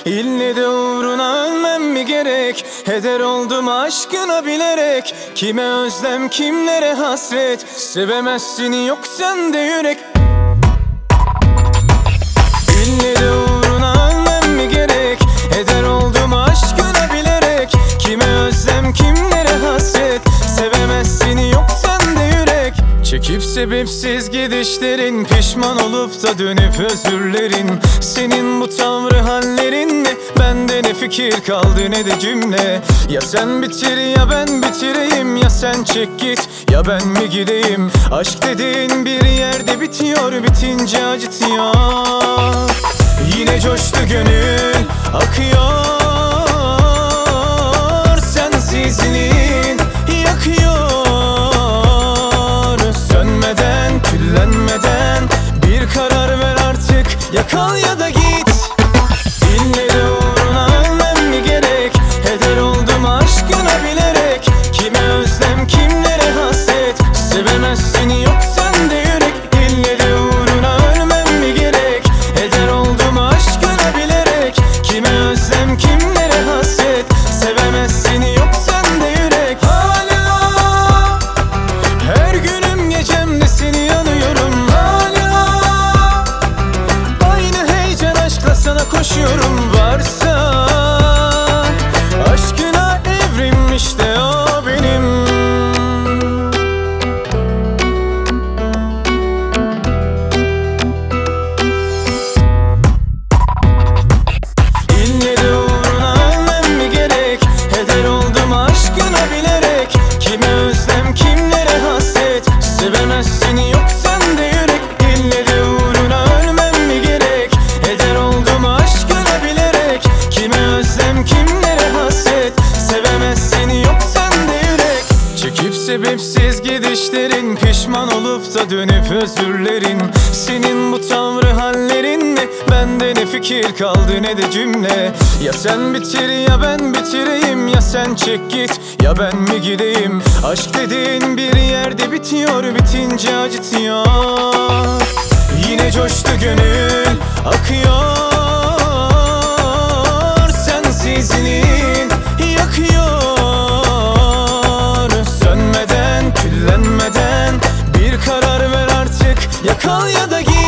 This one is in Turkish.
İlle de uğruna ölmem mi gerek? Heder oldum aşkına bilerek. Kime özlem kimlere hasret, sevemezsin yok sende yürek. İlle de uğruna ölmem mi gerek? Heder oldum aşkına bilerek. Kime özlem kimlere hasret, sevemezsin yok sende yürek. Çekip sebepsiz gidişlerin, pişman olup da dönüp özürlerin. Senin bu tavrı hallerinle bende ne fikir kaldı ne de cümle. Ya sen bitir ya ben bitireyim, ya sen çek git ya ben mi gideyim. Aşk dediğin bir yerde bitiyor, bitince acıtıyor. Yine coştu gönül akıyor, sensizliğin yakıyor. Sönmeden, küllenmeden bir karar ver artık, ya kal ya da git. İlle de uğruna ölmem mi gerek? Heder oldum aşkına bilerek. Kime özlem kimlere hasret, sevemezsin yok sende yürek. İlle de uğruna ölmem mi gerek? Heder oldum aşkına bilerek. Kime özlem kimlere hasret, sevemezsin yok sende yürek. Hala her günüm gecemde seni yanıyorum. Hala aynı heyecan aşkla sana koşuyorum. Varsa aşkına evrim, işte o benim. İlle de uğruna ölmem mi gerek? Heder oldum aşkına bilerek. Kime özlem kimlere hasret, sevemezsin yok sende yürek. İlle de uğruna ölmem mi gerek? Heder oldum aşkına bilerek. Kime özlem kimlere hasret, sevemezsin yok sende yürek. Çekip sebepsiz gidişlerin, pişman olup da dönüp özürlerin. Senin bu tavrı hallerinle bende ne fikir kaldı ne de cümle. Ya sen bitir ya ben bitireyim, ya sen çek git ya ben mi gideyim. Aşk dediğin bir yerde bitiyor, bitince acıtıyor. Yine coştu gönül akıyor, sensizliğin yakıyor. Sönmeden, küllenmeden bir karar ver artık, ya kal ya da git.